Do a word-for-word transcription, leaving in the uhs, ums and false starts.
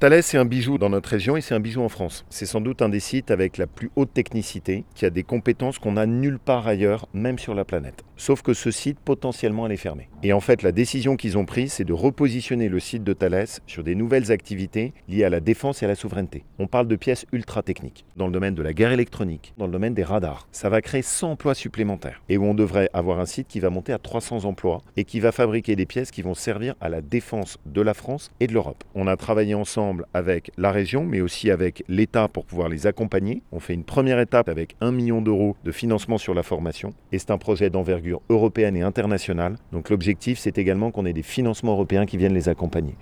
Thales, c'est un bijou dans notre région et c'est un bijou en France. C'est sans doute un des sites avec la plus haute technicité, qui a des compétences qu'on n'a nulle part ailleurs, même sur la planète. Sauf que ce site, potentiellement, elle est fermée. Et en fait, la décision qu'ils ont prise, c'est de repositionner le site de Thales sur des nouvelles activités liées à la défense et à la souveraineté. On parle de pièces ultra techniques, dans le domaine de la guerre électronique, dans le domaine des radars. Ça va créer cent emplois supplémentaires. Et où on devrait avoir un site qui va monter à trois cents emplois et qui va fabriquer des pièces qui vont servir à la défense de la France et de l'Europe. On a travaillé ensemble avec la région, mais aussi avec l'État pour pouvoir les accompagner. On fait une première étape avec un million d'euros de financement sur la formation. Et c'est un projet d'envergure européenne et internationale. Donc l'objectif, c'est également qu'on ait des financements européens qui viennent les accompagner.